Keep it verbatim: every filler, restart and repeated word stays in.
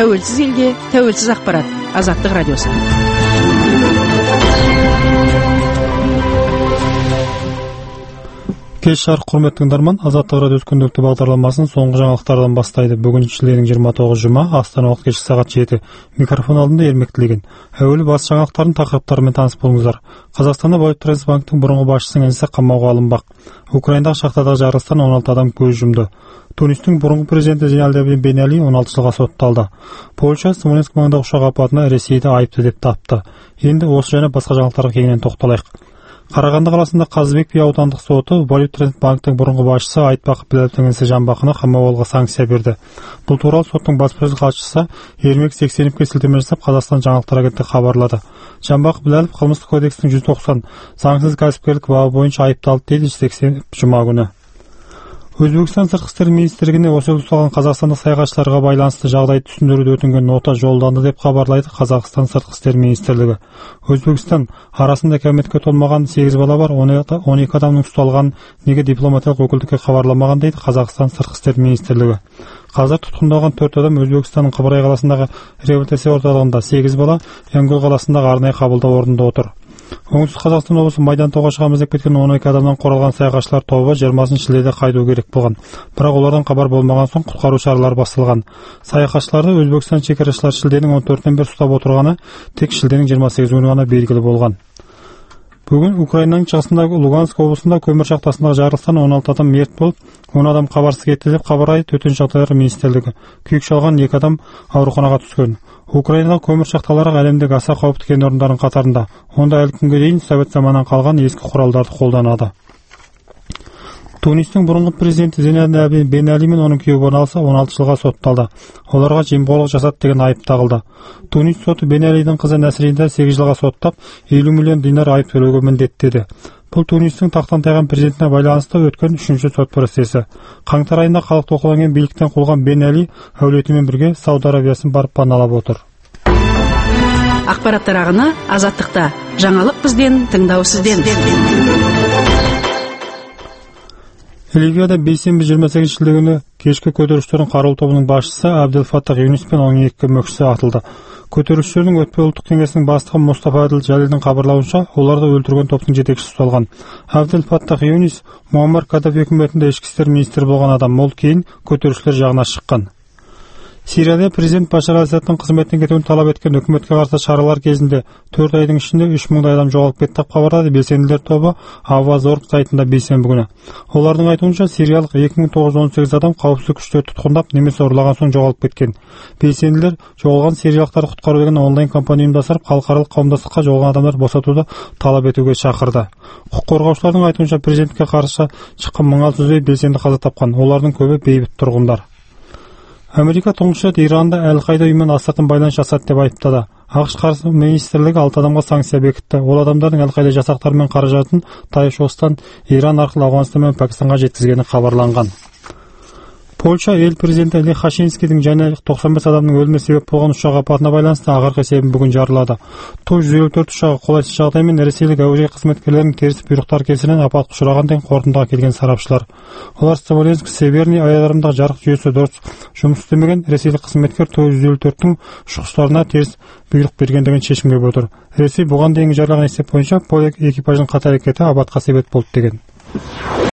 Тәуелсіз елге, тәуелсіз ақпарат. Азаттық радиосы. Кеш жарық, құрметті тыңдарман, Азаттық радиосы күнделікті бағдарламасын соңғы жаңалықтардан бастайды. Бүгін шілденің жиырма тоғызы жұма, Астана уақыт кешкі сағат жеті. Микрофон алдында Ермек Тілеген. Әуелі бас жаңалықтардың тақырыптарымен таныс болыңыздар. Қазақстанда Трансбанктың бұрынғы басшысының інісі қамауға алынбақ. Украинадағы шахтадағы жарылыстан он алты адам көз жұмды. Тунистің бұрынғы президенті Зейнал Бен Али он алты жылға сотталды. Польша Смоленск маңындағы ұшақ апатына Ресейді айыпты деп тапты. Енді осы және басқа жаңалықтарға кеңінен тоқталайық. Қарағанды қаласында Қазыбек би аудандық соты Трансбанктың бұрынғы басшысы Айтбақов Біләловтың інісі Жанбақовны қамауға алуға санкция берді. Бұл туралы соттың баспасөз хатшысы Ермек Сексеновке сілтеме жасап Қазақстан жаңалықтар агенттігі хабарлады. Жанбақов Біләлов қылмыстық кодекстің жүз тоқсан заңсыз кәсіпкерлік бабы бойынша айыпталды дейді Сексенов жұма күні. Өзбекстан сыртқы істер министрлігіне осы ұсталған қазақстандық саяхатшыларға байланысты жағдайды түсіндіруді өтінген нота жолданды деп хабарлайды Қазақстан сыртқы істер министрлігі. Өзбекстан арасында кәмелетке толмаған сегіз бала бар, он екі адамның ұсталған, неге дипломатиялық өкілдікке хабарламаған дейді Қазақстан сыртқы істер министрлігі. Қазір тұтқындалған төрт адам Өзбекстанның Қыбырай қаласындағы реабилитация орталығында, сегіз бала Янгул қаласындағы арнайы қабылдау орнында отыр. Оңтүстік Қазақстан облысы Майдан тоға шығамыз деп кеткен он екі адамнан құралған саяхатшылар тобы жиырмасыншы шілдеде қайту керек болған. Бірақ олардан хабар болмаған соң құтқару шаралары басталған. Саяхатшыларды Өзбекстан шекарашылары шілденің он төртінен бері ұстап отырғаны тек шілденің жиырма сегізі күні ғана белгілі болған. Бүгін Украинаның шығысындағы Луганск облысында көмір шахтасындағы жарылыстан он алты адам мерт болып, он адам хабарсыз кетті деп хабарлайды Төтенше жағдайлар министрлігі. Күйік шалған екі адам ауруханаға түскен. Украинадағы көмір шахталары әлемдегі аса қауіпті кен орындарының қатарында. Онда әлі күнге дейін совет заманынан қалған ескі құралдарды қолданады. Тунистің бұрынғы президенті Зейнал Бен Али мен оның күйеуі алса он алты жылға сотталды. Оларға жемқорлық жасады деген айып тағылды. Тунис соты Бен Алидің қызы Нәсринді сегіз жылға соттап, елу миллион динар айып төлеуге міндеттеді. Бұл Тунистің тақтан тайған президентіне байланысты өткен үшінші сот процесі. Қаңтар айында халықты оқыланген биліктен қуылған Бен Али әулетімен бірге Сауд Арабиясын барып паналап отыр. Ақпараттар ағыны Азаттықта. Жаңалық бізден, тыңдау сізден. Ливияда бейсенбі жиырма сегізінші шілде күні кешкі көтерілісшілердің қарулы тобының басшысы Абдел Фаттах Юнис пен оның екі көмекшісі атылды. Көтерілісшілердің өтпе ұлттық кеңесінің бастығы Мұстафа Әділ Жәлелдің хабарлауынша, оларды өлтірген топтың жетекшісі ұсталған. Абдел Фаттах Юнис Муаммар Каддафи үкіметінде ішкі істер министрі болған адам, ол кейін көтерілісшілер жағына шыққан. Сирияда президент Башар Асадтың қызметтен кетуін талап еткен үкіметке қарсы шаралар кезінде төрт айдың ішінде үш мыңдай адам жоғалып кетті деп хабарлады белсенділер тобы Аваз Орг сайтында бейсенбі күні. Олардың айтуынша, сириялық екі мың тоғыз жүз он сегіз адам қауіпсіздік күштерді тұтқындап немесе ұрлаған соң жоғалып кеткен. Белсенділер жоғалған сириялықтарды құтқару деген онлайн кампания ұйымдастырып, халықаралық қауымдастыққа жоғалған адамдарды босатуды талап етуге шақырды. Құқық қорғаушылардың айтуынша, президентке қарсы шыққан мың алты жүздей белсенді қаза тапқан, олардың көбі бейбіт тұрғындар. Америка тұңғыш рет Иранда Әл-Қайда ұйымымен астыртын байланыс жасады деп айыптады. ақш қаржы министрлігі алты адамға санкция бекітті. Ол адамдардың Әл-Қайда жасақтары мен қаражатын таяу шығыстан Иран арқылы Ауғанстан мен Пәкістанға жеткізгені хабарланған. Польша ел президенті Лех Кашинскийдің және тоқсан бес адамның өліміне себеп болған ұшақ апатына байланысты ақырғы есебін бүгін жариялады. Ту жүз елу төрт ұшағы қолайсыз жағдаймен ресейлік әуежай қызметкерлерінің теріс бұйрықтар кесірінен апатқа ұшыраған деген қорытындыға келген сарапшылар. Олар Смоленск Северный аэродромдағы жарық жүйесі дұрыс жұмыс істемеген, ресейлік қызметкер Ту жүз елу төрттің ұшқыштарына теріс бұйрық бергендігін шешімге отыр. Ресей бұған дейінгі жариялаған есеп бойынша полк экипажының қате әрекеті апатқа себеп болды деген.